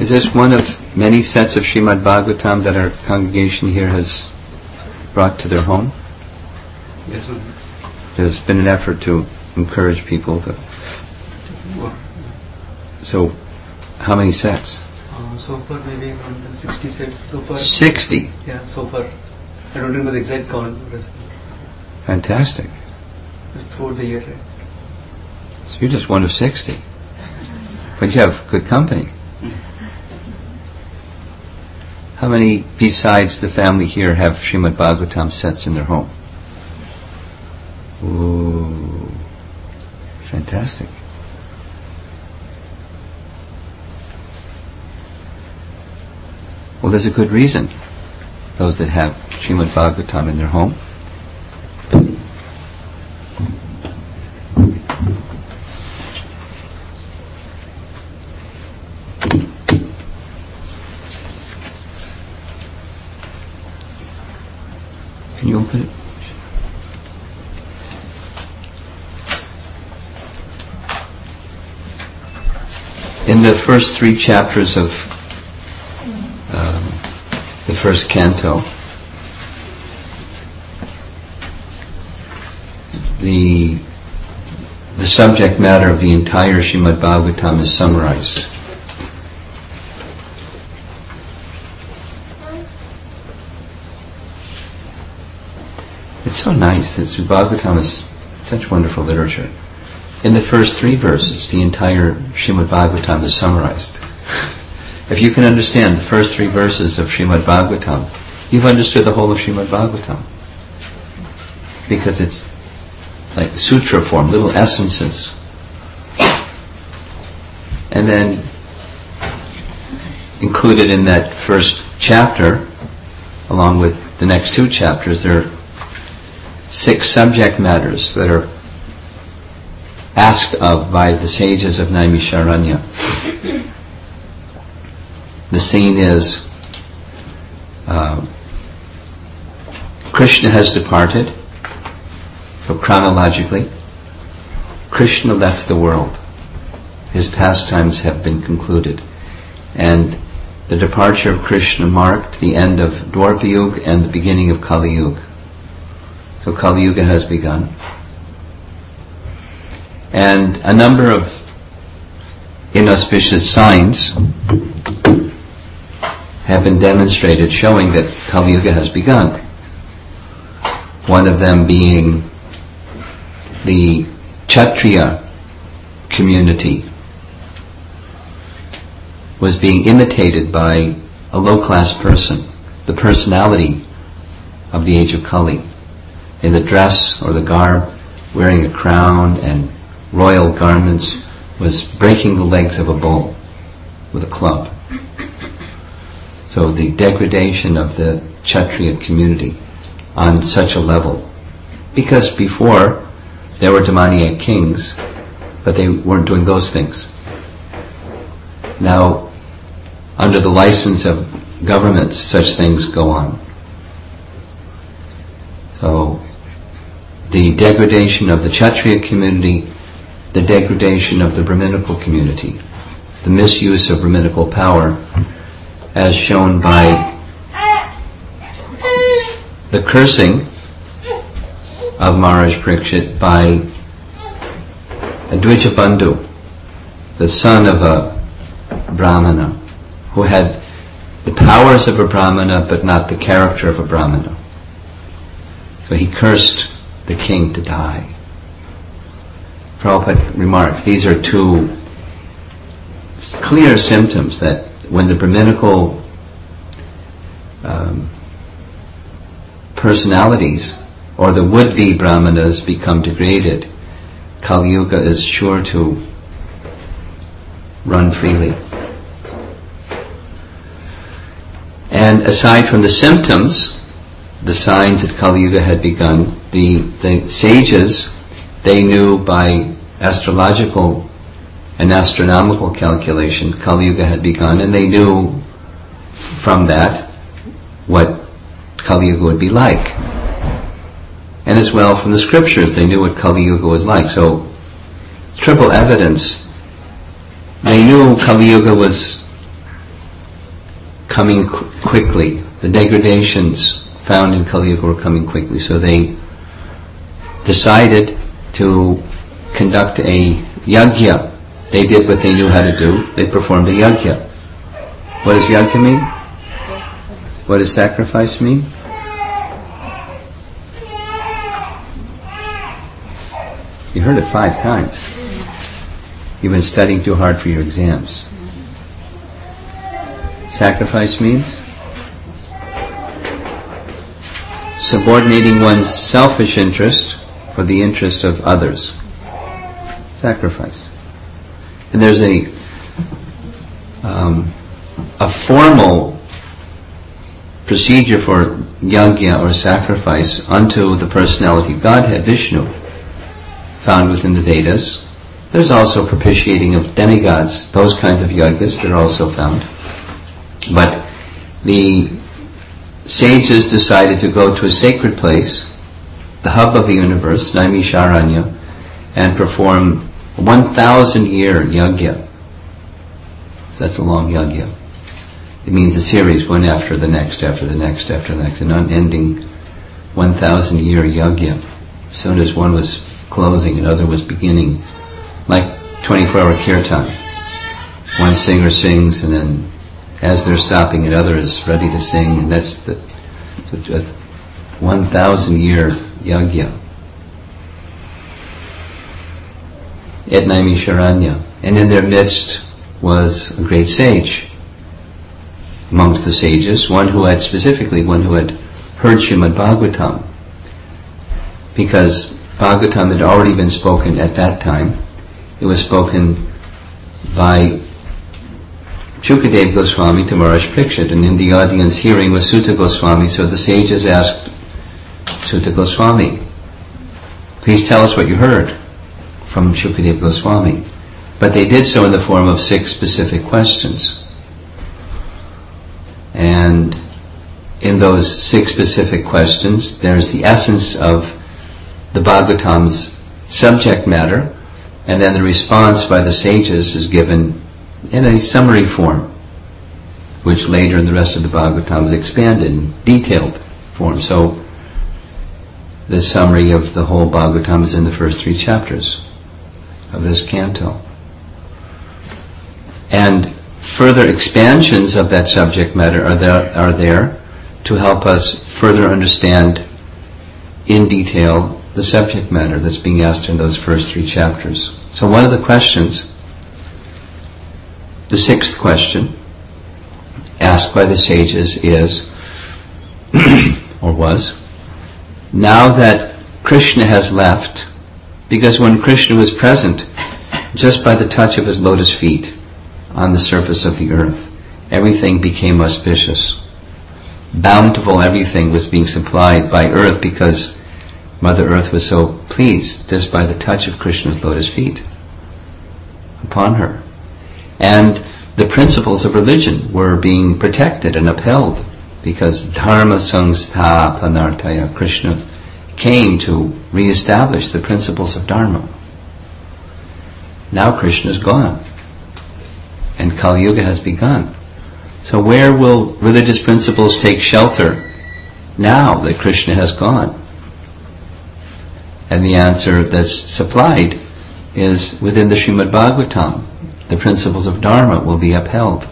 Is this one of many sets of Srimad Bhagavatam that our congregation here has brought to their home? Yes, sir. There's been an effort to encourage people to... So, how many sets? So far maybe around 60 sets so far. 60? Yeah, so far. I don't remember the exact count. Fantastic. Just throughout the year. Right? So you're just one of 60. But you have good company. How many, besides the family here, have Srimad Bhagavatam sets in their home? Ooh, fantastic. Well, there's a good reason, those that have Srimad Bhagavatam in their home. Can you open it? In the first 3 chapters of the first canto, the subject matter of the entire Srimad Bhagavatam is summarized. It's so nice that Bhagavatam is such wonderful literature. In the first 3 verses, the entire Srimad Bhagavatam is summarized. If you can understand the first 3 verses of Srimad Bhagavatam, you've understood the whole of Srimad Bhagavatam. Because it's like sutra form, little essences. And then included in that first chapter, along with the next 2 chapters, there are 6 subject matters that are asked of by the sages of Naimisharanya. The scene is Krishna has departed, so chronologically, Krishna left the world. His pastimes have been concluded. And the departure of Krishna marked the end of Dwapara Yuga and the beginning of Kali Yuga. So Kali Yuga has begun. And a number of inauspicious signs have been demonstrated showing that Kali Yuga has begun. One of them being the Kshatriya community was being imitated by a low-class person, the personality of the age of Kali, in the dress or the garb, wearing a crown and royal garments, was breaking the legs of a bull with a club. So the degradation of the Kshatriya community on such a level. Because before, there were demoniac kings, but they weren't doing those things. Now, under the license of governments, such things go on. So, the degradation of the Kshatriya community, the degradation of the Brahminical community, the misuse of Brahminical power, as shown by the cursing of Maharaj Parikshit by Advija Bandhu, the son of a Brahmana, who had the powers of a Brahmana but not the character of a Brahmana. So he cursed the king to die. Prabhupada remarks, these are 2 clear symptoms that when the Brahminical personalities or the would-be Brahmanas become degraded, Kali Yuga is sure to run freely. And aside from the symptoms, the signs that Kali Yuga had begun, the sages, they knew by astrological and astronomical calculation Kali Yuga had begun, and they knew from that what Kali Yuga would be like. And as well from the scriptures, they knew what Kali Yuga was like. So, triple evidence. They knew Kali Yuga was coming quickly. The degradations found in Kali Yuga were coming quickly, so they decided to conduct a yajna. They did what they knew how to do. They performed a yajna. What does yajna mean? What does sacrifice mean? You heard it 5 times. You've been studying too hard for your exams. Sacrifice means subordinating one's selfish interest for the interest of others. Sacrifice. And there's a formal procedure for yajna or sacrifice unto the personality of Godhead, Vishnu, found within the Vedas. There's also propitiating of demigods, those kinds of yajnas that are also found. But the sages decided to go to a sacred place, the hub of the universe, Naimisharanya, and perform 1,000-year yajna. That's a long yajna. It means a series, one after the next, after the next, after the next, an unending 1,000-year yajna. As soon as one was closing, another was beginning, like 24-hour kirtan. One singer sings, and then as they're stopping, another is ready to sing, and that's the 1,000-year yajna at Naimisharanya. And in their midst was a great sage. Amongst the sages, one who had heard Srimad Bhagavatam, because Bhagavatam had already been spoken at that time. It was spoken by Shukadev Goswami to Maharaj Parikshit, and in the audience hearing was Sutta Goswami, so the sages asked Sutta Goswami, please tell us what you heard from Shukadev Goswami. But they did so in the form of 6 specific questions. And in those 6 specific questions, there's the essence of the Bhagavatam's subject matter, and then the response by the sages is given in a summary form, which later in the rest of the Bhagavatam is expanded in detailed form. So the summary of the whole Bhagavatam is in the first 3 chapters of this canto. And further expansions of that subject matter are there to help us further understand in detail the subject matter that's being asked in those first 3 chapters. So one of the questions, the 6th question asked by the sages is, or was, now that Krishna has left, because when Krishna was present, just by the touch of his lotus feet on the surface of the earth, everything became auspicious. Bountiful everything was being supplied by earth because Mother Earth was so pleased just by the touch of Krishna's lotus feet upon her. And the principles of religion were being protected and upheld because Dharma Sangsthapanartaya, Krishna came to re-establish the principles of Dharma. Now Krishna is gone and Kali Yuga has begun. So where will religious principles take shelter now that Krishna has gone? And the answer that's supplied is within the Srimad Bhagavatam. The principles of Dharma will be upheld.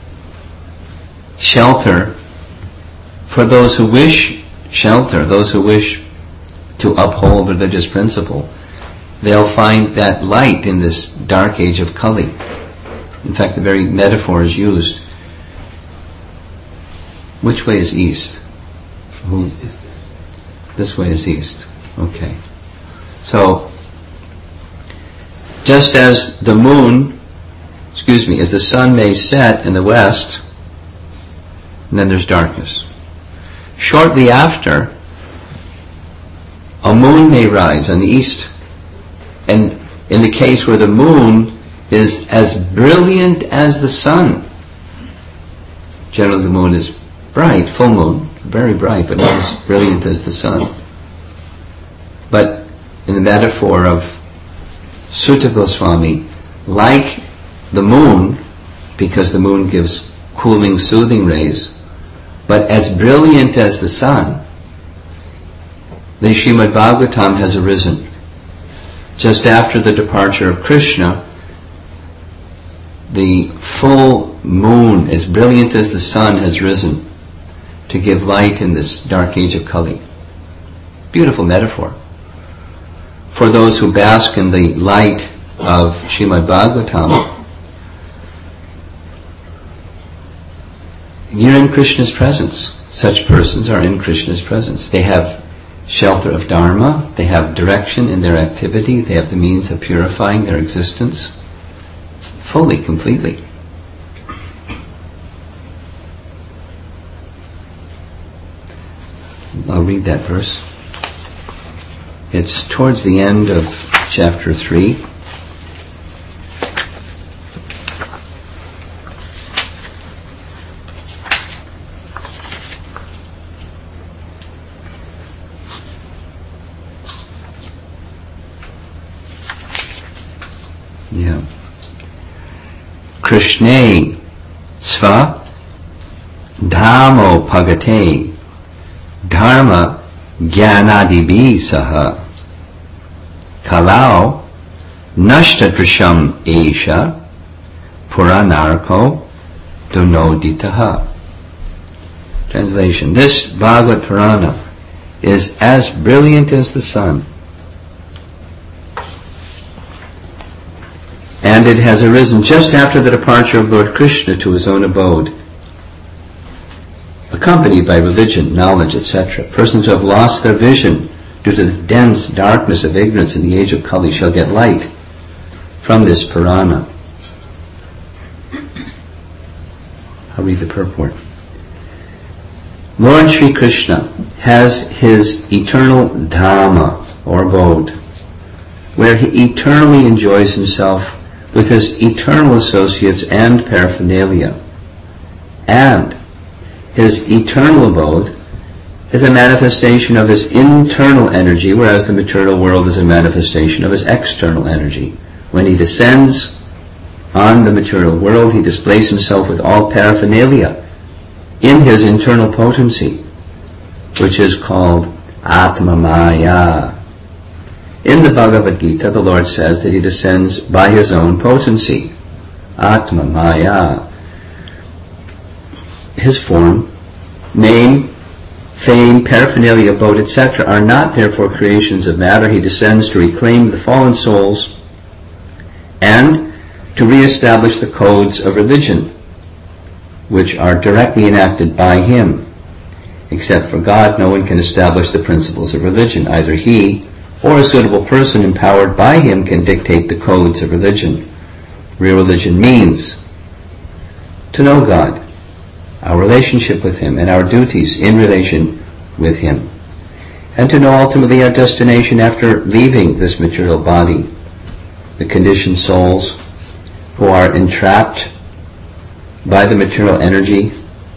Shelter for those who wish shelter, those who wish to uphold religious principle, they'll find that light in this dark age of Kali. In fact, the very metaphor is used. Which way is east? This way is east. Okay. So, just as the moon, as the sun may set in the west, and then there's darkness. Shortly after, a moon may rise on the east. And in the case where the moon is as brilliant as the sun, generally the moon is bright, full moon, very bright, but not as brilliant as the sun. But in the metaphor of Sutta Goswami, like the moon, because the moon gives cooling, soothing rays, but as brilliant as the sun, the Srimad Bhagavatam has arisen. Just after the departure of Krishna, the full moon, as brilliant as the sun, has risen to give light in this dark age of Kali. Beautiful metaphor. For those who bask in the light of Srimad Bhagavatam, you're in Krishna's presence. Such persons are in Krishna's presence. They have shelter of Dharma, they have direction in their activity, they have the means of purifying their existence fully, completely. I'll read that verse. It's towards the end of chapter 3. Yeah. Krishne sva dhamo pagate dharma jnanadibhi saha kalau nashtadrasham esha puranarko dunoditaha. Translation: this Bhagavad Purana is as brilliant as the sun, and it has arisen just after the departure of Lord Krishna to his own abode, accompanied by religion, knowledge, etc. Persons who have lost their vision due to the dense darkness of ignorance in the age of Kali shall get light from this Purana. I'll read the purport. Lord Sri Krishna has his eternal Dhamma, or abode, where he eternally enjoys himself with his eternal associates and paraphernalia. And his eternal abode is a manifestation of his internal energy, whereas the material world is a manifestation of his external energy. When he descends on the material world, he displays himself with all paraphernalia in his internal potency, which is called Atma Maya. In the Bhagavad Gita, the Lord says that he descends by his own potency, Atma Maya. His form, name, fame, paraphernalia, abode, etc. are not therefore creations of matter. He descends to reclaim the fallen souls and to re-establish the codes of religion, which are directly enacted by him. Except for God, no one can establish the principles of religion. Either he or a suitable person empowered by him can dictate the codes of religion. Real religion means to know God, our relationship with him, and our duties in relation with him, and to know ultimately our destination after leaving this material body. The conditioned souls who are entrapped by the material energy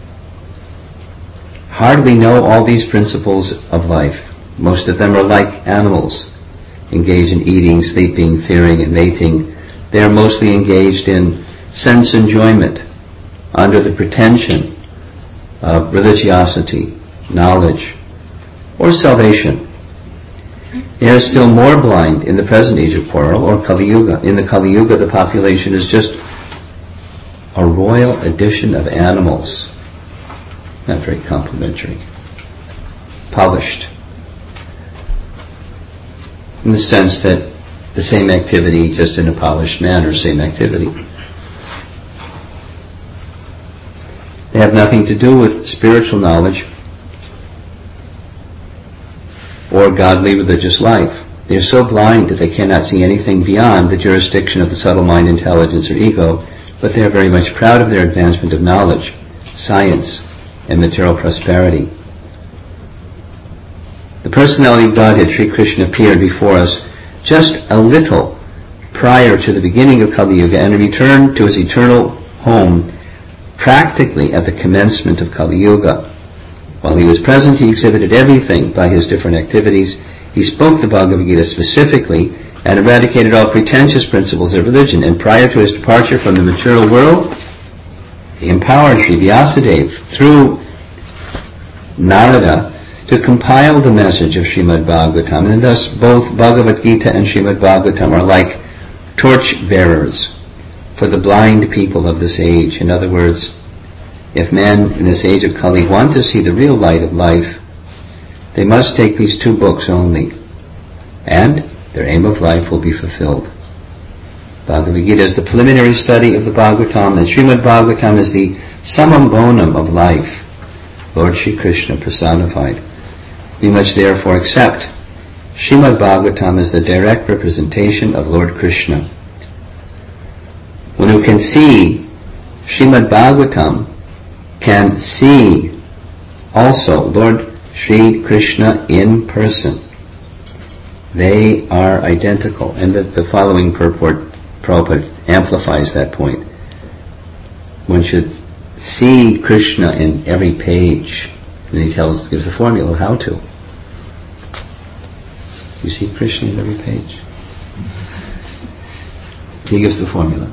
hardly know all these principles of life. Most of them are like animals, engaged in eating, sleeping, fearing, and mating. They are mostly engaged in sense enjoyment under the pretension of religiosity, knowledge, or salvation. They are still more blind in the present age of Coral or Kali Yuga. In the Kali Yuga, the population is just a royal addition of animals. Not very complimentary. Polished. In the sense that the same activity, just in a polished manner, same activity. They have nothing to do with spiritual knowledge or godly religious life. They are so blind that they cannot see anything beyond the jurisdiction of the subtle mind, intelligence, or ego, but they are very much proud of their advancement of knowledge, science, and material prosperity. The personality of Godhead, Sri Krishna, appeared before us just a little prior to the beginning of Kali Yuga and returned to his eternal home practically at the commencement of Kali Yuga. While he was present, he exhibited everything by his different activities. He spoke the Bhagavad Gita specifically and eradicated all pretentious principles of religion. And prior to his departure from the material world, empowered Sri Vyasadeva through Narada to compile the message of Srimad Bhagavatam, and thus both Bhagavad Gita and Srimad Bhagavatam are like torch bearers for the blind people of this age. In other words, if men in this age of Kali want to see the real light of life, they must take these two books only, and their aim of life will be fulfilled. Bhagavad Gita is the preliminary study of the Bhagavatam, and Srimad Bhagavatam is the summum bonum of life, Lord Shri Krishna personified. We must therefore accept Srimad Bhagavatam as the direct representation of Lord Krishna. One who can see Srimad Bhagavatam can see also Lord Shri Krishna in person. They are identical, and the following purport Prabhupada amplifies that point. One should see Krishna in every page, and he gives the formula of how to. You see Krishna in every page. He gives the formula.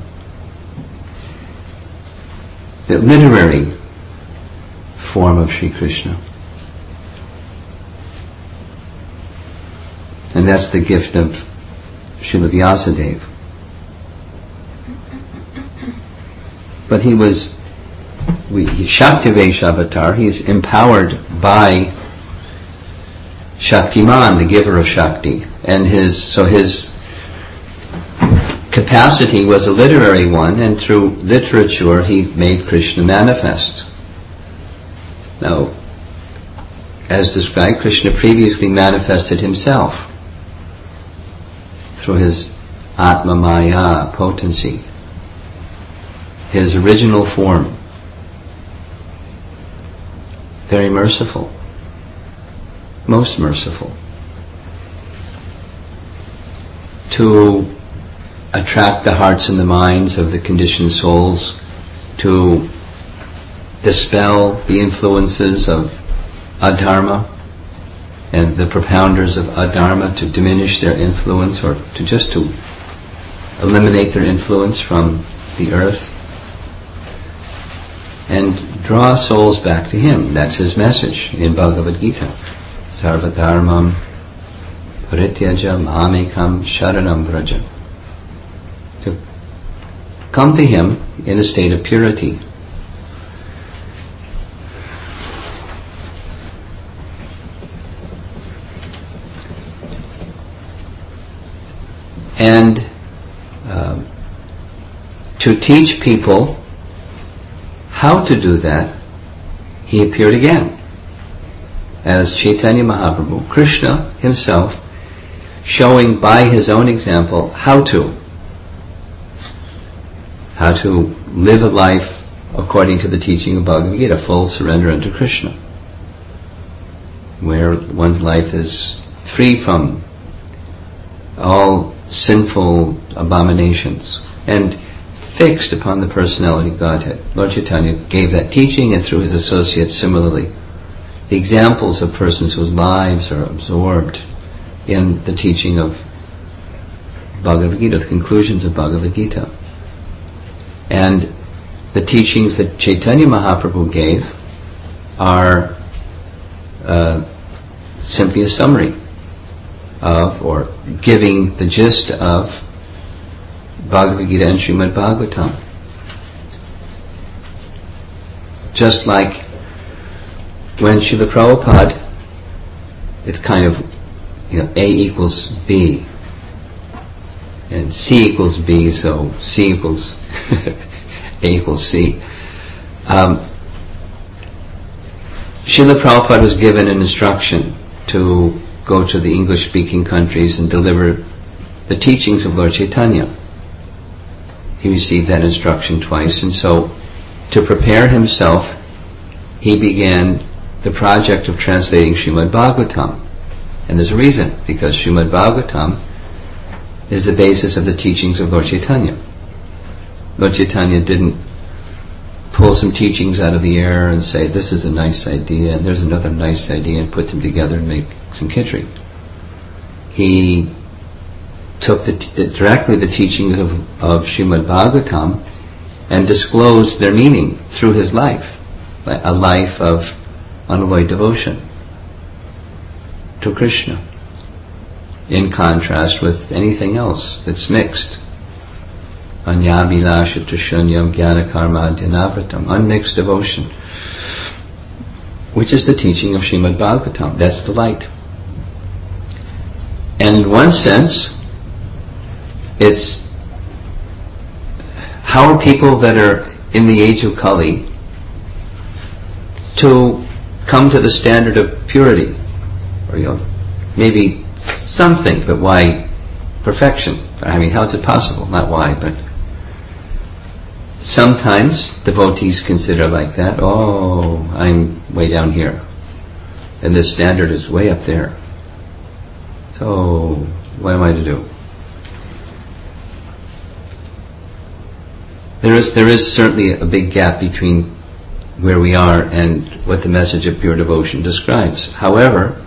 The literary form of Sri Krishna. And that's the gift of Srila Vyasadeva. But he was Shaktivesh avatar. He is empowered by Shaktiman, the giver of Shakti, and his capacity was a literary one, and through literature he made Krishna manifest. Now, as described, Krishna previously manifested himself through his Atma Maya potency, his original form. Very merciful, most merciful, to attract the hearts and the minds of the conditioned souls, to dispel the influences of adharma and the propounders of adharma, to diminish their influence, or to eliminate their influence from the earth, and draw souls back to him. That's his message in Bhagavad Gita. Sarva dharmam parityaja mamekam sharanam vraja. To come to him in a state of purity. And to teach people how to do that, he appeared again as Chaitanya Mahaprabhu, Krishna himself, showing by his own example how to live a life according to the teaching of Bhagavad Gita, full surrender unto Krishna, where one's life is free from all sinful abominations and fixed upon the personality of Godhead. Lord Chaitanya gave that teaching, and through his associates similarly. The examples of persons whose lives are absorbed in the teaching of Bhagavad Gita, the conclusions of Bhagavad Gita. And the teachings that Chaitanya Mahaprabhu gave are simply a summary of, or giving the gist of, Bhagavad Gita and Srimad Bhagavatam. Just like when Srila Prabhupada, it's kind of, A equals B, and C equals B, so C equals A equals C. Srila Prabhupada was given an instruction to go to the English-speaking countries and deliver the teachings of Lord Chaitanya. He received that instruction twice, and so to prepare himself, he began the project of translating Srimad Bhagavatam. And there's a reason, because Srimad Bhagavatam is the basis of the teachings of Lord Chaitanya. Lord Chaitanya didn't pull some teachings out of the air and say, this is a nice idea, and there's another nice idea, and put them together and make some kitchery. He took directly the teachings of Srimad Bhagavatam and disclosed their meaning through his life, a life of unalloyed devotion to Krishna, in contrast with anything else that's mixed. Anyabhilasha shunyam jnana karma dhinavratam, unmixed devotion, which is the teaching of Srimad Bhagavatam. That's the light. And in one sense, it's how are people that are in the age of Kali to come to the standard of purity, or maybe something, but why perfection? I mean, how is it possible? Not why, but sometimes devotees consider like that, oh, I'm way down here, and this standard is way up there. So, what am I to do? There is certainly a big gap between where we are and what the message of pure devotion describes. However,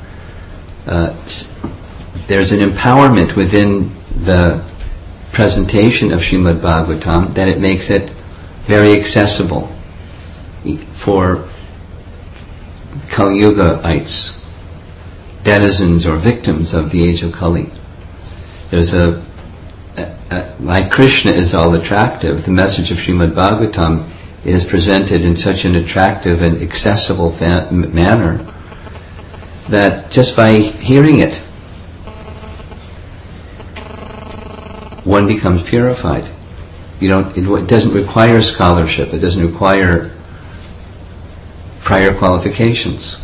there's an empowerment within the presentation of Srimad Bhagavatam that it makes it very accessible for Kali Yuga-ites, denizens or victims of the age of Kali. There's like Krishna is all attractive, the message of Srimad Bhagavatam is presented in such an attractive and accessible manner that just by hearing it, one becomes purified. It doesn't require scholarship. It doesn't require prior qualifications.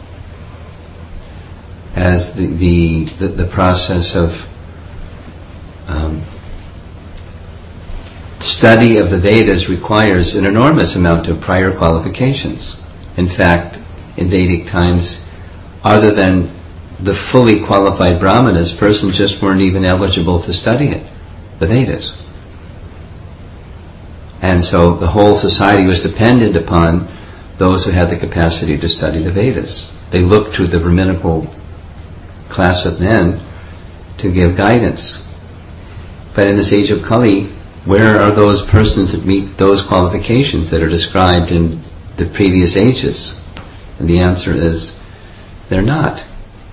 As the process of study of the Vedas requires an enormous amount of prior qualifications. In fact, in Vedic times, other than the fully qualified brahmanas, persons just weren't even eligible to study it, the Vedas. And so the whole society was dependent upon those who had the capacity to study the Vedas. They looked to the Brahminical class of men to give guidance. But in this age of Kali, where are those persons that meet those qualifications that are described in the previous ages? And the answer is, they're not.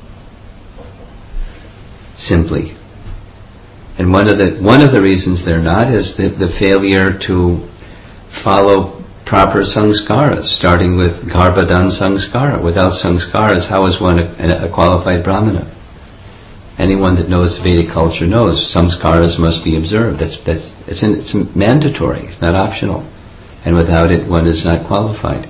Simply. And one of the reasons they're not is the failure to follow proper samskaras, starting with garbhadan samskara. Without samskaras, how is one a qualified brahmana? Anyone that knows Vedic culture knows samskaras must be observed. It's mandatory. It's not optional. And without it, one is not qualified.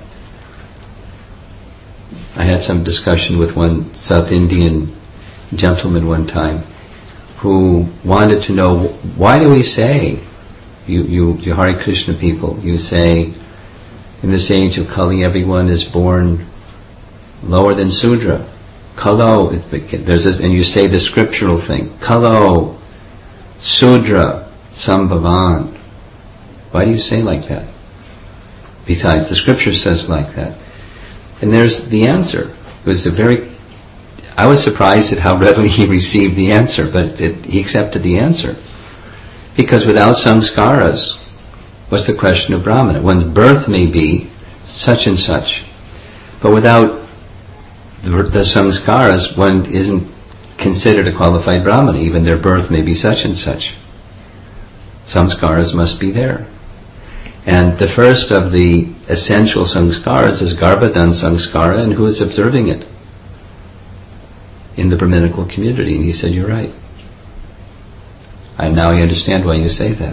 I had some discussion with one South Indian gentleman one time who wanted to know, why do we say, you Hare Krishna people, you say, in this age of Kali, everyone is born lower than Sudra. Kalo, and you say the scriptural thing, Kalo, Sudra, Sambhavan. Why do you say like that? Besides, the scripture says like that. And there's the answer. It was I was surprised at how readily he received the answer, but he accepted the answer. Because without samskaras, what's the question of Brahmana? One's birth may be such and such, but without the samskaras, one isn't considered a qualified Brahmana. Even their birth may be such and such. Samskaras must be there. And the first of the essential samskaras is garbhadan samskara, and who is observing it? In the Brahminical community. And he said, you're right. Now I understand why you say that.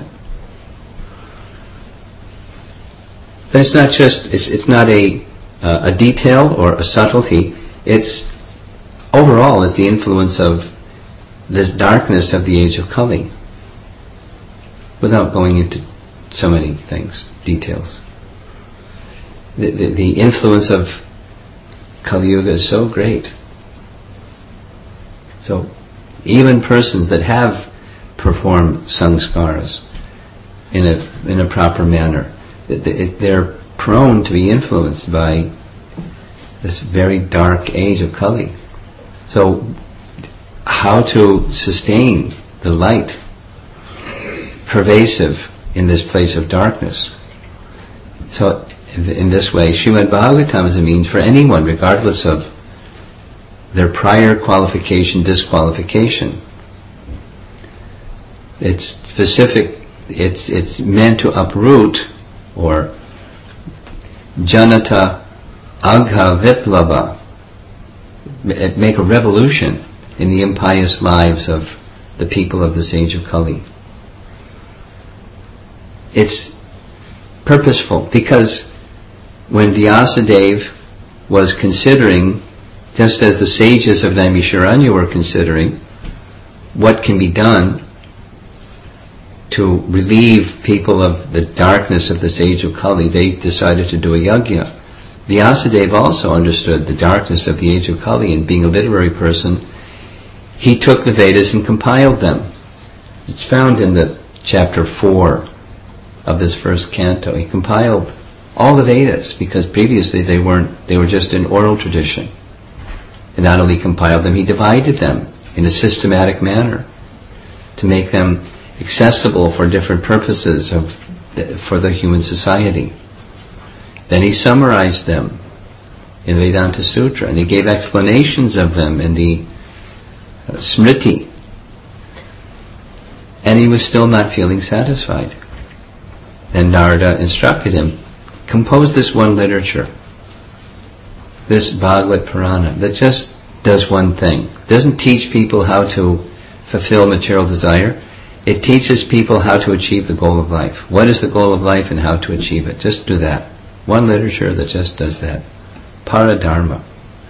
But it's not just, it's not a detail or a subtlety. It's overall is the influence of this darkness of the age of Kali. Without going into so many things, details. The influence of Kali Yuga is so great. So even persons that have performed samskaras in a proper manner, they're prone to be influenced by this very dark age of Kali. So how to sustain the light pervasive in this place of darkness? So in this way, Srimad Bhagavatam is a means for anyone, regardless of their prior qualification, disqualification. It's specific, it's meant to uproot, or janata agha viplava, make a revolution in the impious lives of the people of this age of Kali. It's purposeful, because when Vyasadeva was considering, just as the sages of Naimisharanya were considering, what can be done to relieve people of the darkness of this age of Kali, they decided to do a yajna. Vyasadeva also understood the darkness of the age of Kali, and being a literary person, he took the Vedas and compiled them. It's found in the chapter 4 of this first canto. He compiled all the Vedas, because previously they were just an oral tradition. And not only compiled them, he divided them in a systematic manner to make them accessible for different purposes for the human society. Then he summarized them in Vedanta Sutra, and he gave explanations of them in the Smriti. And he was still not feeling satisfied. Then Narada instructed him, compose this one literature, this Bhagavad Purana, that just does one thing. It doesn't teach people how to fulfill material desire. It teaches people how to achieve the goal of life. What is the goal of life and how to achieve it? Just do that. One literature that just does that. Paradharma.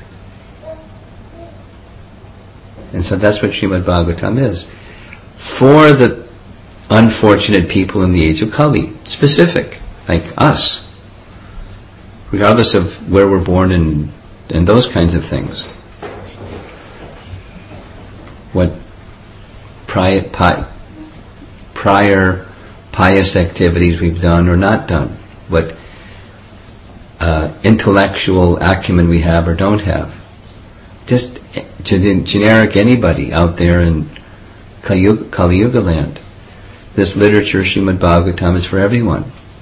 And so that's what Srimad Bhagavatam is. For the unfortunate people in the age of Kali, specific, like us, regardless of where we're born and those kinds of things. What prior pious activities we've done or not done, what intellectual acumen we have or don't have. Just generic anybody out there in Kali Yuga land. This literature, Srimad Bhagavatam, is for everyone.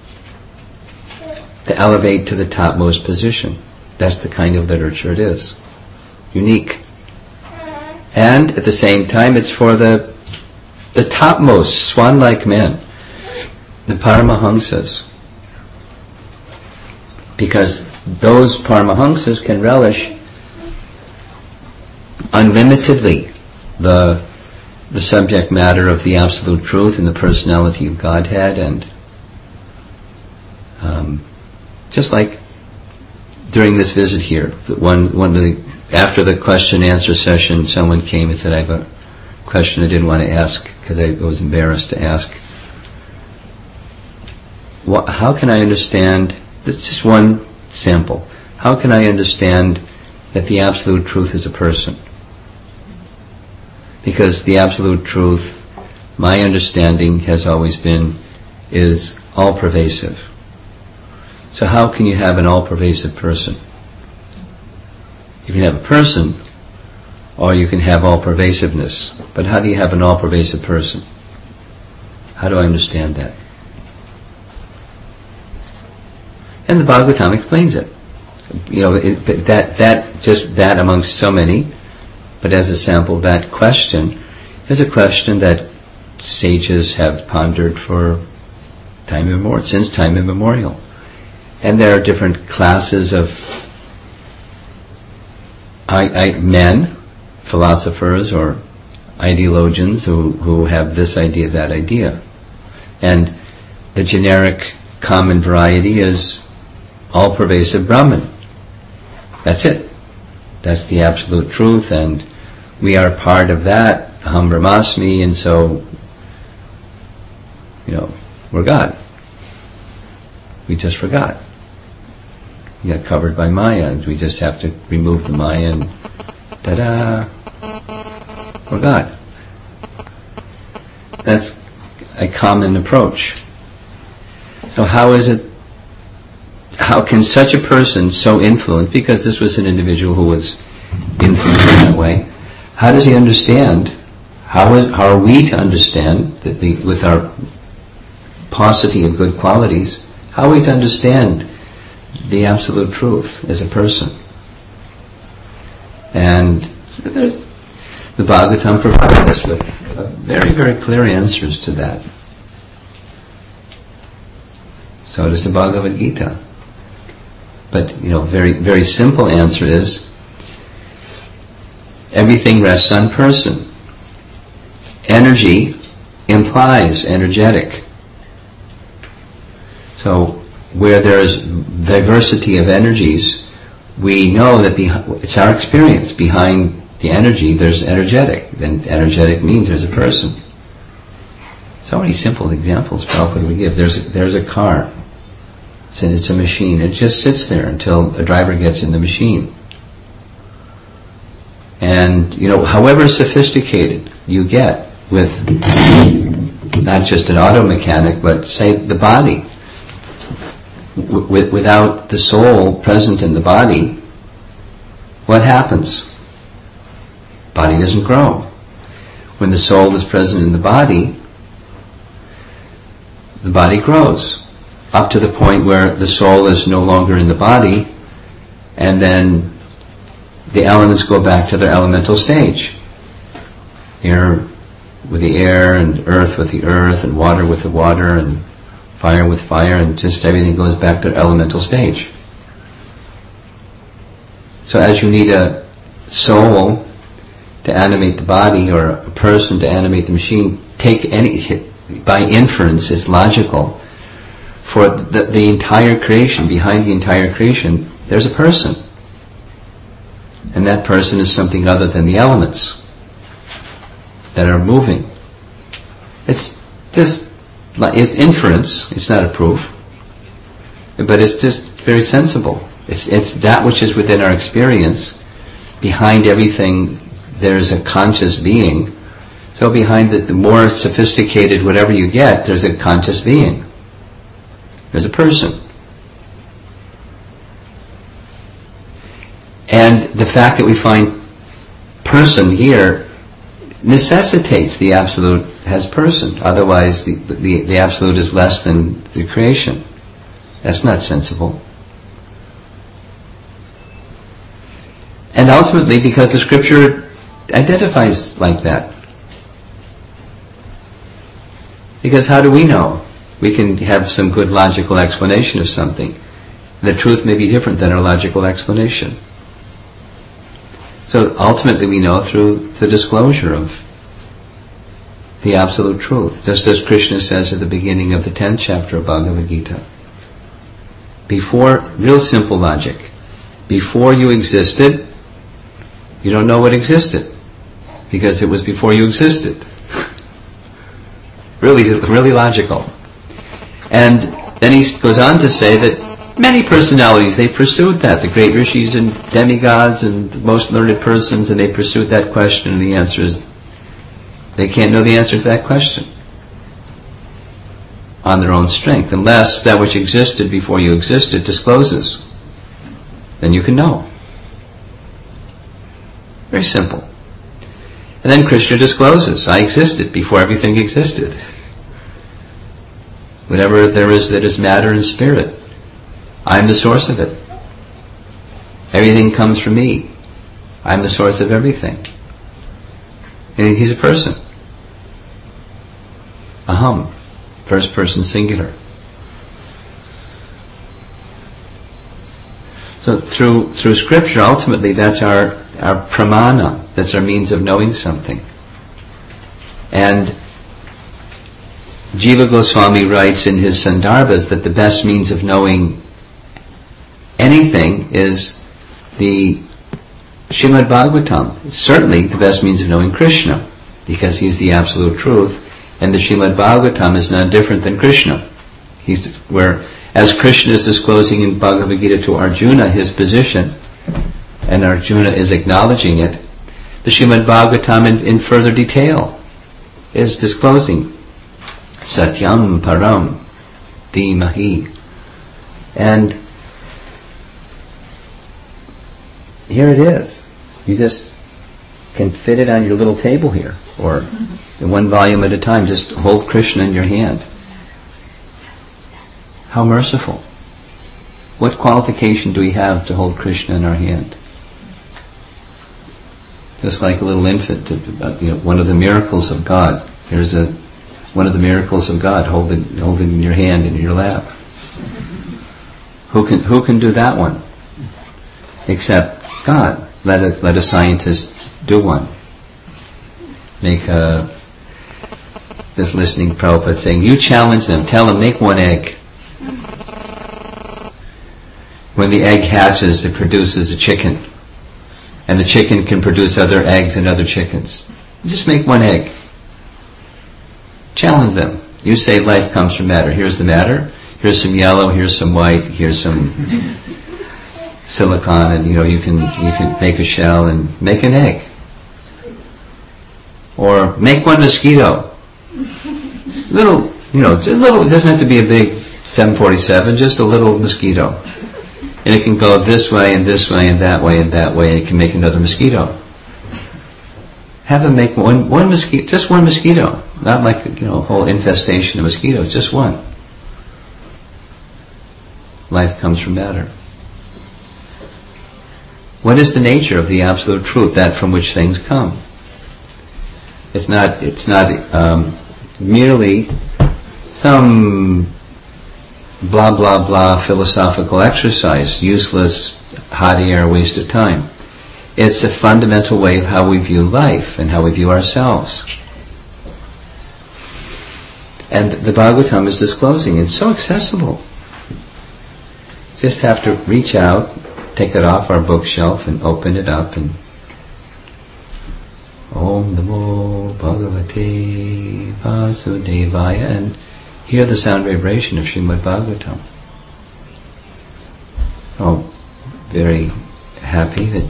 To elevate to the topmost position. That's the kind of literature it is. Unique. And at the same time, it's for the topmost, swan-like men, the Paramahamsas. Because those Paramahamsas can relish unlimitedly the subject matter of the Absolute Truth and the personality of Godhead, and just like during this visit here, after the question and answer session, someone came and said, I have a question I didn't want to ask because I was embarrassed to ask. How can I understand, this is just one sample, how can I understand that the Absolute Truth is a person? Because the Absolute Truth, my understanding has always been, is all-pervasive. So how can you have an all-pervasive person? You can have a person, or you can have all-pervasiveness. But how do you have an all-pervasive person? How do I understand that? And the Bhagavatam explains it. You know, that amongst so many, but as a sample, that question is a question that sages have pondered for time immemorial, since time immemorial. And there are different classes of men, philosophers or ideologians who have this idea, that idea. And the generic common variety is all-pervasive Brahman. That's it. That's the Absolute Truth, and we are part of that, Aham Brahmasmi, and so, we're God. We just forgot. We got covered by Maya, and we just have to remove the Maya and ta-da, we're God. That's a common approach. So how can such a person so influenced, because this was an individual who was influenced in that way, how does he understand, how are we to understand that with our paucity of good qualities, How are we to understand the absolute truth as a person? And the Bhagavatam provides us with very, very clear answers to that. So does the Bhagavad Gita. But, very, very simple answer is, everything rests on person. Energy implies energetic. So, where there's diversity of energies, we know that it's our experience. Behind the energy, there's energetic. Then energetic means there's a person. So many simple examples Prabhupada would give. There's a car. It's a machine. It just sits there until a driver gets in the machine. And, however sophisticated you get with not just an auto mechanic, but say the body. Without the soul present in the body, what happens? Body doesn't grow. When the soul is present in the body grows up to the point where the soul is no longer in the body, and then the elements go back to their elemental stage. Air with the air, and earth with the earth, and water with the water, and fire with fire, and just everything goes back to elemental stage. So as you need a soul to animate the body, or a person to animate the machine, by inference, it's logical. For the entire creation, behind the entire creation, there's a person. And that person is something other than the elements that are moving. It's inference, it's not a proof, but it's just very sensible. It's that which is within our experience. Behind everything there's a conscious being. So behind the more sophisticated whatever you get, there's a conscious being. There's a person. And the fact that we find person here necessitates the Absolute has person. Otherwise the Absolute is less than the creation. That's not sensible. And ultimately, because the scripture identifies like that. Because how do we know? We can have some good logical explanation of something. The truth may be different than our logical explanation. So ultimately we know through the disclosure of the absolute truth. Just as Krishna says at the beginning of the 10th chapter of Bhagavad Gita. Real simple logic. Before you existed, you don't know what existed. Because it was before you existed. Really logical. And then he goes on to say that many personalities, they pursued that. The great rishis and demigods and the most learned persons, and they pursued that question, and the answer is, they can't know the answer to that question on their own strength, unless that which existed before you existed discloses. Then you can know. Very simple. And then Krishna discloses, I existed before everything existed. Whatever there is that is matter and spirit, I'm the source of it. Everything comes from me. I'm the source of everything. And he's a person. Aham, first person singular. So through scripture, ultimately that's our pramana, that's our means of knowing something. And Jiva Goswami writes in his Sandarbhas that the best means of knowing anything is the Srimad Bhagavatam. Certainly the best means of knowing Krishna, because he's the absolute truth, and the Srimad Bhagavatam is none different than Krishna. As Krishna is disclosing in Bhagavad Gita to Arjuna his position, and Arjuna is acknowledging it, the Srimad Bhagavatam in further detail is disclosing Satyam Param Dhimahi. And here it is. You just can fit it on your little table here, or in one volume at a time. Just hold Krishna in your hand. How merciful. What qualification do we have to hold Krishna in our hand? Just like a little infant, one of the miracles of God. Here's one of the miracles of God, holding your hand in your lap. Who can do that one? Except God. Let a scientist do one. Just listening to Prabhupada saying, you challenge them, tell them, make one egg. When the egg hatches, it produces a chicken. And the chicken can produce other eggs and other chickens. Just make one egg. Challenge them. You say life comes from matter. Here's the matter. Here's some yellow, here's some white, here's some silicon, and you can make a shell and make an egg. Or make one mosquito. Little, it doesn't have to be a big 747, just a little mosquito. And it can go this way and this way and that way and that way, and it can make another mosquito. Have them make one mosquito, just one mosquito. Not like, a whole infestation of mosquitoes, just one. Life comes from matter. What is the nature of the absolute truth, that from which things come? It's not merely some blah blah blah philosophical exercise, useless, hot air, waste of time. It's a fundamental way of how we view life and how we view ourselves. And the Bhagavatam is disclosing, it's so accessible. Just have to reach out, take it off our bookshelf and open it up and Om Namo Bhagavate Vasudevaya and hear the sound vibration of Srimad Bhagavatam. Oh, very happy that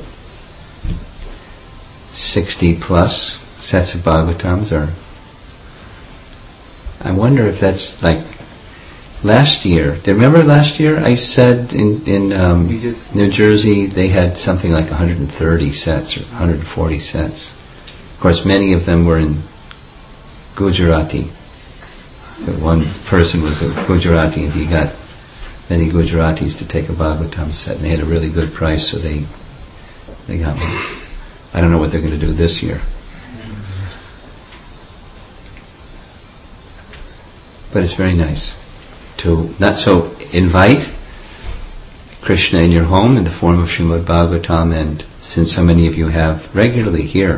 60 plus sets of Bhagavatams are. I wonder if that's like last year. Do you remember last year I said in New Jersey they had something like 130 sets or 140 sets. Of course, many of them were in Gujarati. So one person was a Gujarati and he got many Gujaratis to take a Bhagavatam set, and they had a really good price, so they got me. I don't know what they're going to do this year. But it's very nice to invite Krishna in your home in the form of Srimad Bhagavatam, and since so many of you have regularly here,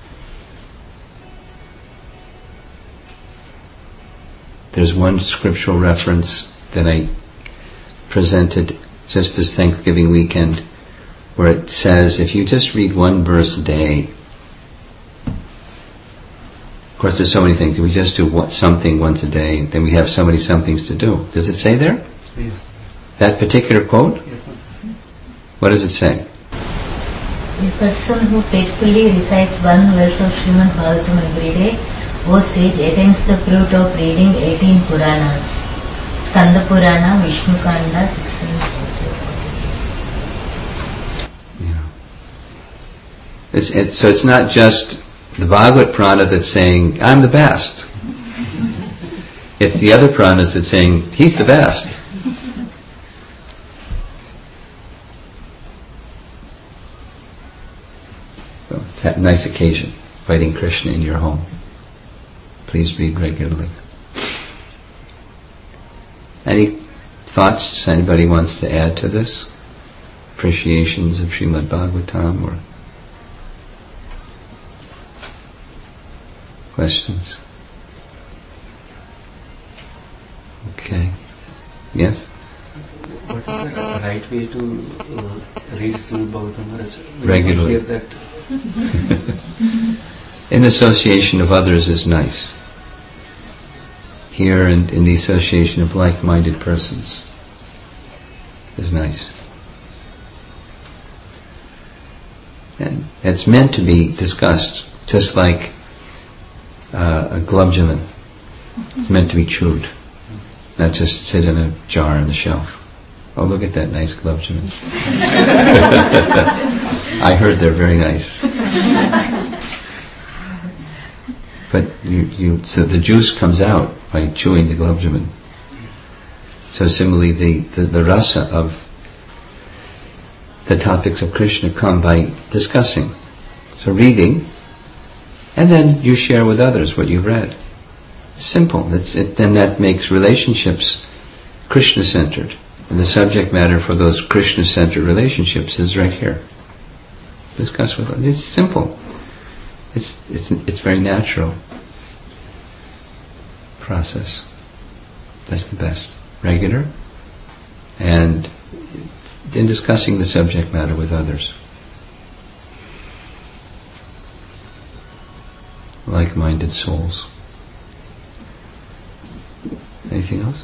there's one scriptural reference that I presented just this Thanksgiving weekend where it says if you just read one verse a day, of course there's so many things, if we just do something once a day, then we have so many somethings to do. Does it say there? Yes. That particular quote? Yes. What does it say? The person who faithfully recites one verse of Srimad Bhagavatam every day, O sage, attains the fruit of reading 18 Puranas. Skanda Purana, Vishnu Kanda, 16. Yeah. So it's not just the Bhagavad Purana that's saying, I'm the best. It's the other Puranas that's saying, he's the best. So it's a nice occasion, inviting Krishna in your home. Please read regularly. Any thoughts anybody wants to add to this? Appreciations of Srimad Bhagavatam or questions? Okay. Yes? What is the right way to read Srimad Bhagavatam? Regularly. Hear that. In association of others is nice. Here and in the association of like-minded persons is nice. And it's meant to be discussed, just like a gulab-jamun. It's meant to be chewed, not just sit in a jar on the shelf. Oh, look at that nice gulab-jamun. I heard they're very nice. But so the juice comes out by chewing the gulab-jamun. So similarly, the rasa of the topics of Krishna come by discussing. So reading, and then you share with others what you've read. Simple. Then that makes relationships Krishna-centered. And the subject matter for those Krishna-centered relationships is right here. Discuss with others. It's simple. It's very natural process. That's the best. Regular, and in discussing the subject matter with others. Like-minded souls. Anything else?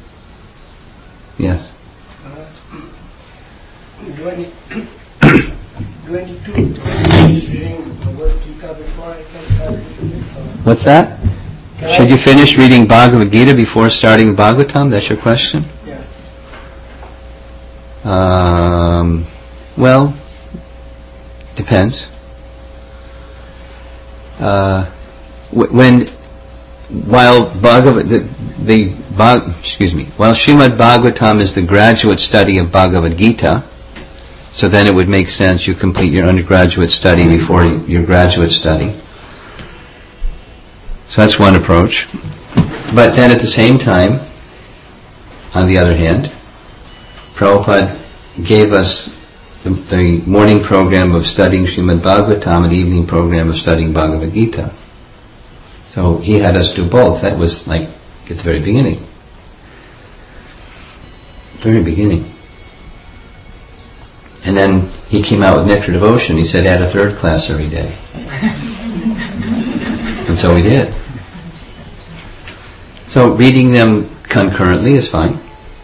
Yes. Do I need to finish reading Bhagavad Gita before I can start reading this? What's that? Should you finish reading Bhagavad Gita before starting Bhagavatam? That's your question? Yeah. Well, depends. While Srimad Bhagavatam is the graduate study of Bhagavad Gita, so then it would make sense you complete your undergraduate study before your graduate study. So that's one approach. But then at the same time, on the other hand, Prabhupada gave us the morning program of studying Srimad Bhagavatam and the evening program of studying Bhagavad Gita. So he had us do both. That was like at the very beginning. Very beginning. And then he came out with Nectar Devotion. He said, add a third class every day. And so we did. So reading them concurrently is fine.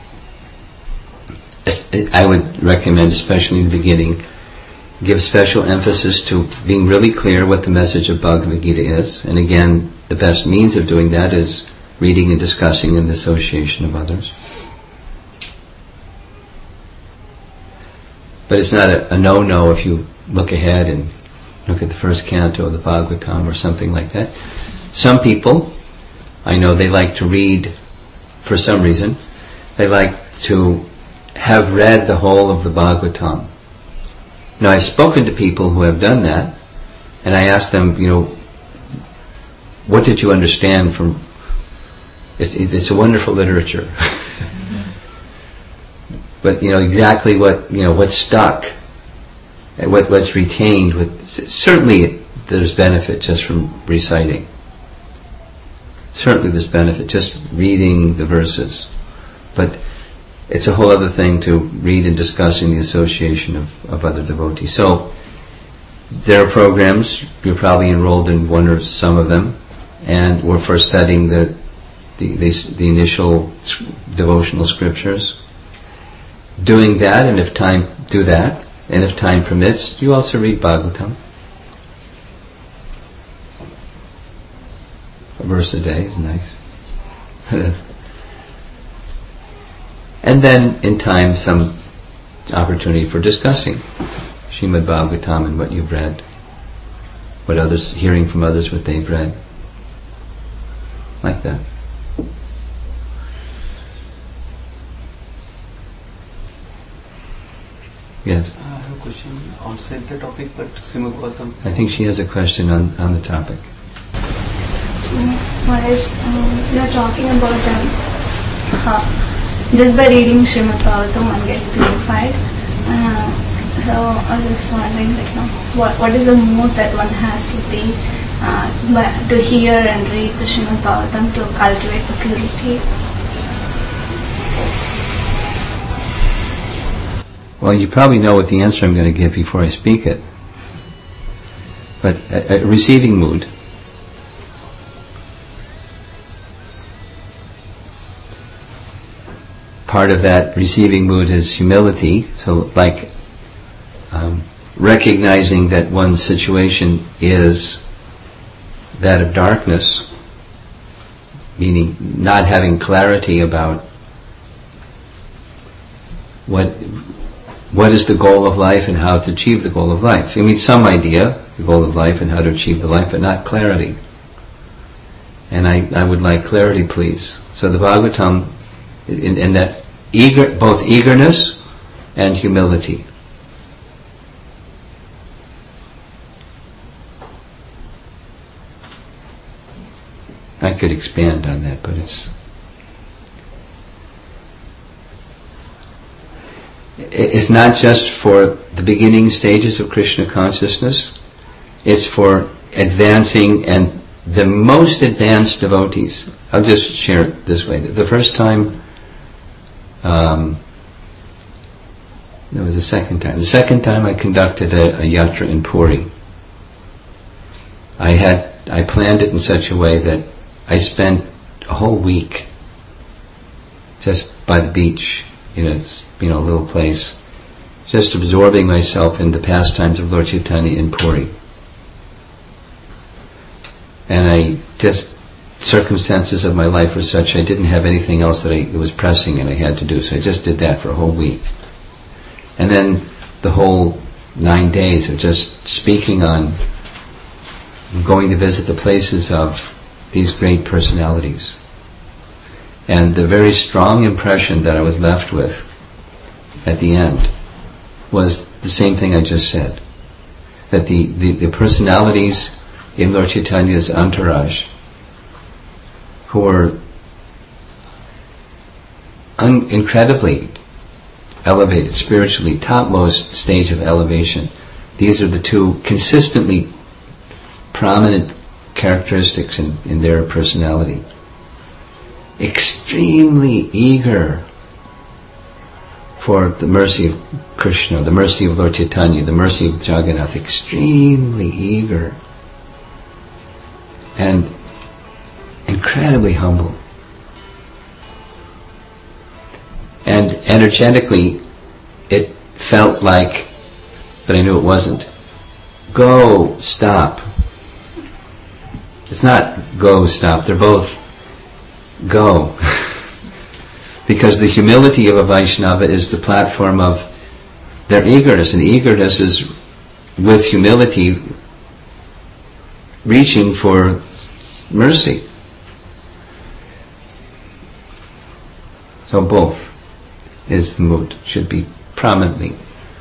I would recommend, especially in the beginning, give special emphasis to being really clear what the message of Bhagavad Gita is. And again, the best means of doing that is reading and discussing in the association of others. But it's not a no-no if you look ahead and look at the first canto of the Bhagavatam or something like that. Some people, I know they like to read, for some reason, they like to have read the whole of the Bhagavatam. Now I've spoken to people who have done that, and I asked them, what did you understand from... It's a wonderful literature. But exactly what stuck, and what's retained. Certainly there's benefit just from reciting. Certainly there's benefit just reading the verses. But it's a whole other thing to read and discuss in the association of other devotees. So there are programs, you're probably enrolled in one or some of them, and we're for studying the initial devotional scriptures. Doing that, and if time, do that, and if time permits, you also read Bhagavatam. A verse a day is nice. And then, in time, some opportunity for discussing Srimad Bhagavatam and what you've read, what others, hearing from others what they've read. Like that. Yes. I have a question outside the topic, but Srimad Bhagavatam. I think she has a question on the topic. Maharaj, you're talking about just by reading Srimad Bhagavatam one gets purified. So I was just wondering, what is the mood that one has to be to hear and read the Srimad Bhagavatam to cultivate the purity? Well, you probably know what the answer I'm going to give before I speak it. But a receiving mood. Part of that receiving mood is humility. So, recognizing that one's situation is that of darkness, meaning not having clarity about what is the goal of life and how to achieve the goal of life. I mean, some idea, the goal of life and how to achieve the life, but not clarity. And I would like clarity, please. So the Bhagavatam in that both eagerness and humility. I could expand on that, but it's not just for the beginning stages of Krishna consciousness, it's for advancing and the most advanced devotees. I'll just share it this way. The first time, there was the second time. The second time I conducted a yatra in Puri. I planned it in such a way that I spent a whole week just by the beach in a little place, just absorbing myself in the pastimes of Lord Chaitanya in Puri. And circumstances of my life were such I didn't have anything else that was pressing and I had to do, so I just did that for a whole week. And then the whole 9 days of just speaking on going to visit the places of these great personalities. And the very strong impression that I was left with at the end was the same thing I just said. That the personalities in Lord Chaitanya's entourage who were incredibly elevated, spiritually, topmost stage of elevation. These are the two consistently prominent characteristics in their personality. Extremely eager for the mercy of Krishna, the mercy of Lord Chaitanya, the mercy of Jagannath, extremely eager and incredibly humble. And energetically, it felt like, but I knew it wasn't, go, stop. It's not go, stop, they're both go. Because the humility of a Vaishnava is the platform of their eagerness, and eagerness is with humility reaching for mercy. So both is the mood, should be prominently.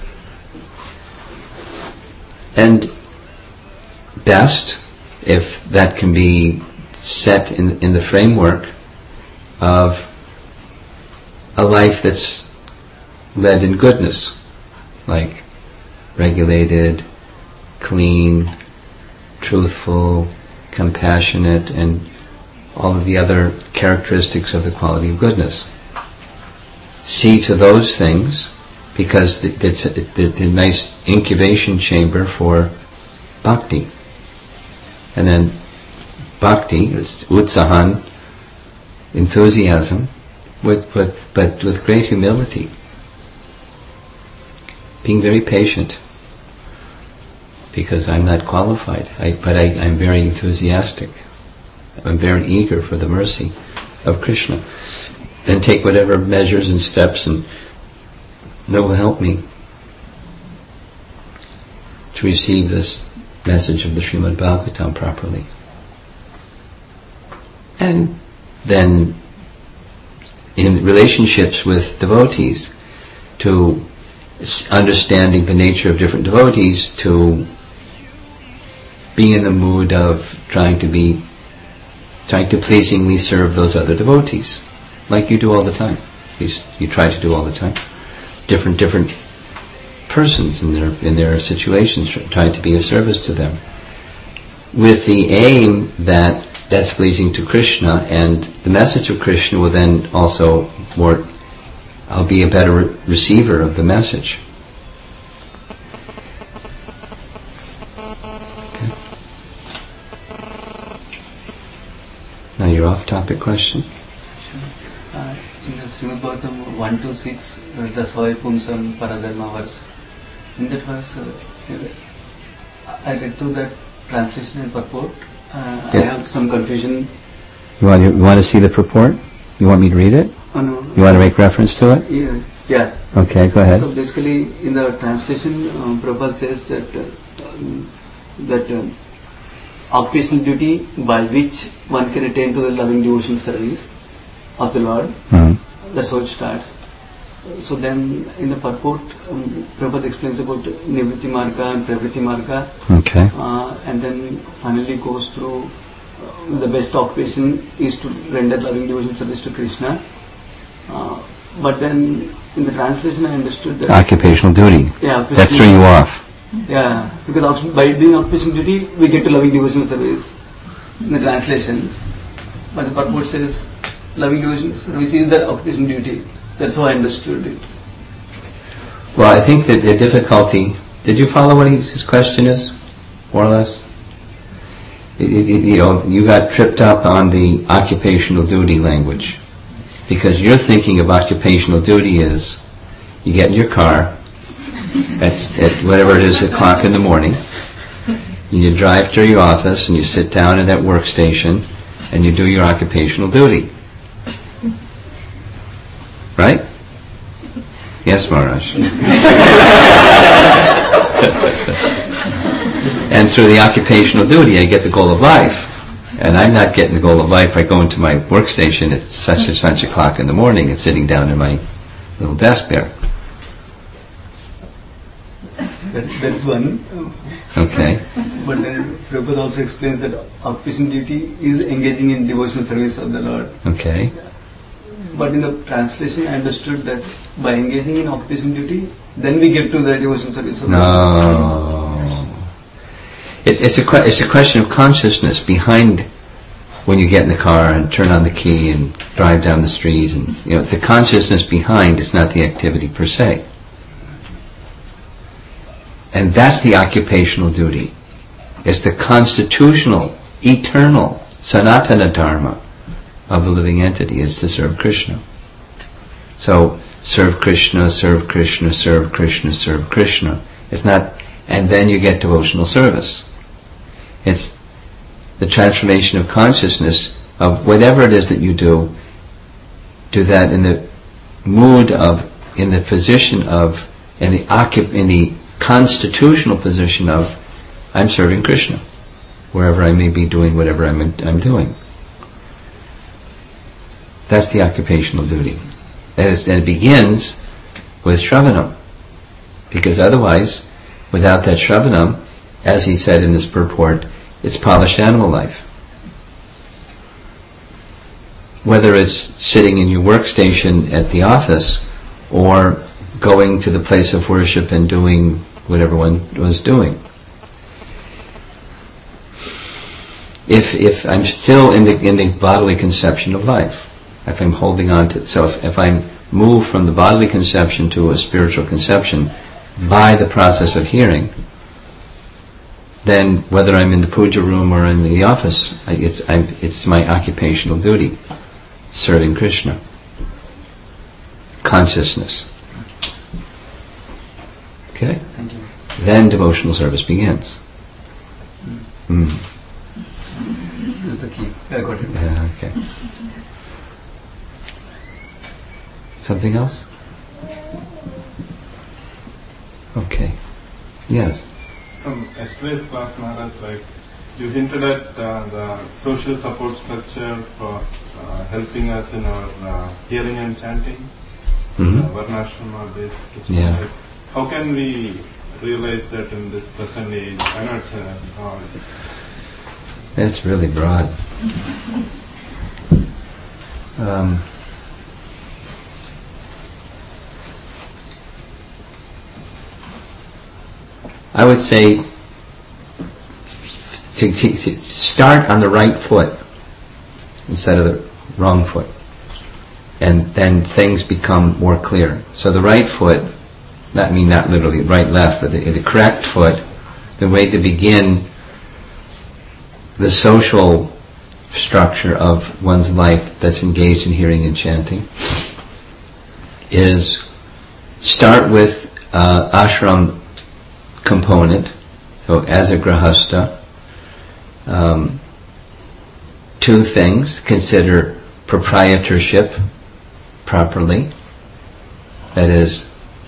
And best, if that can be set in the framework of a life that's led in goodness, like regulated, clean, truthful, compassionate, and all of the other characteristics of the quality of goodness. See to those things, because it's a nice incubation chamber for bhakti. And then bhakti is utsahan, enthusiasm, but with great humility. Being very patient, because I'm not qualified, but I'm very enthusiastic. I'm very eager for the mercy of Krishna. And take whatever measures and steps and that will help me to receive this message of the Srimad Bhagavatam properly. And then in relationships with devotees, to understanding the nature of different devotees, to being in the mood of trying to pleasingly serve those other devotees, like you do all the time. You try to do all the time. Different persons in their situations, trying to be of service to them, with the aim that that's pleasing to Krishna, and the message of Krishna will then also I'll be a better receiver of the message. Okay. Now your off-topic question. In the Srimad Bhagavatam 1-6, Dasavai Pumsam Paradharma verse, in that verse, I read through that translation and purport. I have some confusion. You want to see the purport? You want me to read it? Oh, no. You want to make reference to it? Yeah. Okay, go ahead. So basically, in the translation, Prabhupada says that occupational duty by which one can attain to the loving devotional service of the Lord, That's how it starts. So then in the purport, Prabhupada explains about Nivritti Marga and Pravritti Marga. Okay. And then finally goes through the best occupation is to render loving devotion service to Krishna. But then in the translation I understood that Occupational duty. Yeah, That threw you off. Yeah, because by doing occupational duty we get to loving devotional service in the translation. But the purport says loving devotional service is the occupational duty. That's how I understood it. Well, I think that the difficulty... Did you follow what his question is, more or less? You got tripped up on the occupational duty language. Because you're thinking of occupational duty as you get in your car, at whatever it is, o'clock in the morning, and you drive to your office and you sit down at that workstation and you do your occupational duty. Right? Yes, Maharaj. And through the occupational duty I get the goal of life. And I'm not getting the goal of life by going to my workstation at such and such o'clock in the morning and sitting down in my little desk there. That's one. Okay. But then Prabhupada also explains that occupation duty is engaging in devotional service of the Lord. Okay. But in the translation I understood that by engaging in occupation duty, then we get to the devotional service of the Lord. No. It's a question of consciousness behind when you get in the car and turn on the key and drive down the street, and the consciousness behind is not the activity per se. And that's the occupational duty. It's the constitutional, eternal, sanatana dharma of the living entity is to serve Krishna. So, serve Krishna, serve Krishna, serve Krishna, serve Krishna. It's not, and then you get devotional service. It's the transformation of consciousness of whatever it is that you do that in the mood of, in the position of, in the constitutional position of, I'm serving Krishna, wherever I may be doing whatever I'm doing. That's the occupational duty. And it begins with Shravanam. Because otherwise, without that Shravanam, as he said in this purport, it's polished animal life. Whether it's sitting in your workstation at the office or going to the place of worship and doing whatever one was doing. If I'm still in the bodily conception of life, if I'm holding on to, so if I'm moved from the bodily conception to a spiritual conception by the process of hearing, then whether I'm in the puja room or in the office, it's my occupational duty, serving Krishna. Consciousness. Okay? Thank you. Then devotional service begins. This is the key. I got it. Yeah, okay. Something else? Okay. Yes. From yesterday's class, Maharaj, you hinted at the social support structure for helping us in our hearing and chanting, Varnashrama based. Yeah. How can we realize that in this present age? I know it's It's really broad. I would say to start on the right foot instead of the wrong foot, and then things become more clear. So the right foot, not literally right left, but the correct foot, the way to begin the social structure of one's life that's engaged in hearing and chanting is start with ashram component. So as a grahastha, two things: consider proprietorship properly. That is,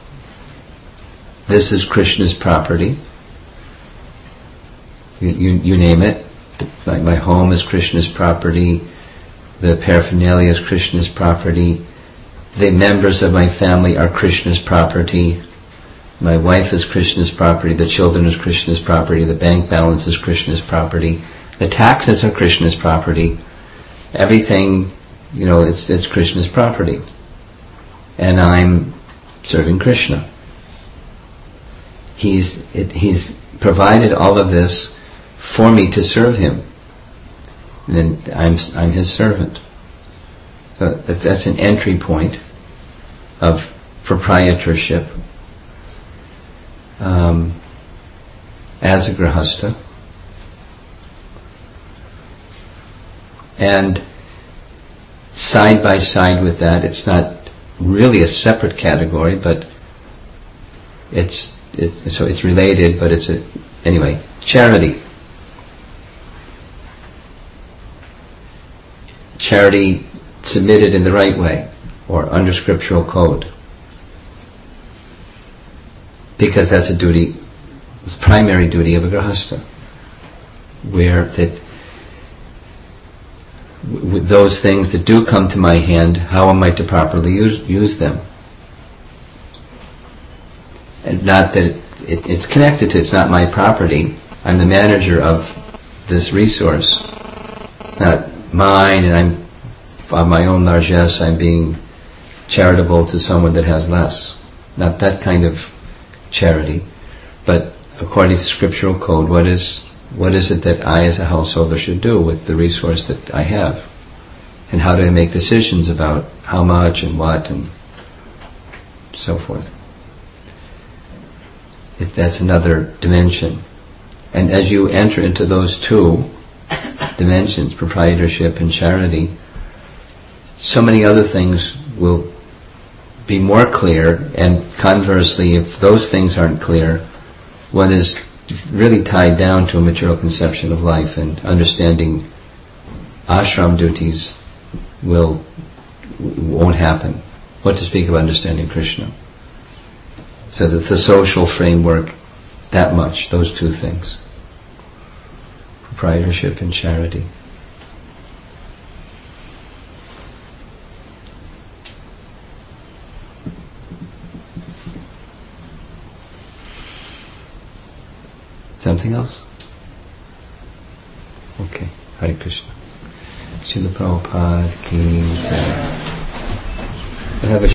this is Krishna's property. You name it. Like my home is Krishna's property. The paraphernalia is Krishna's property. the members of my family are Krishna's property. My wife is Krishna's property. The children is Krishna's property. The bank balance is Krishna's property. The taxes are Krishna's property. Everything, it's Krishna's property. And I'm serving Krishna. He's provided all of this for me to serve Him. And then I'm His servant. So that's an entry point of proprietorship as a grihastha. And side by side with that, it's not really a separate category, but it's related, but anyway, charity. Charity submitted in the right way, or under scriptural code. Because that's a duty, it's primary duty of a grihastha. Where that with those things that do come to my hand, how am I to properly use them? And not that it's connected to, it's not my property. I'm the manager of this resource, not mine, and I'm on my own largesse, I'm being charitable to someone that has less. Not that kind of charity, but according to scriptural code, what is it that I as a householder should do with the resource that I have? And how do I make decisions about how much and what and so forth? That's another dimension. And as you enter into those two dimensions, proprietorship and charity, so many other things will be more clear, and conversely, if those things aren't clear, what is really tied down to a material conception of life and understanding ashram duties won't happen. What to speak of understanding Krishna? So that the social framework, that much, those two things. Proprietorship and charity. Something else? Okay. Hare Krishna. Srila Prabhupada ki jai. Have a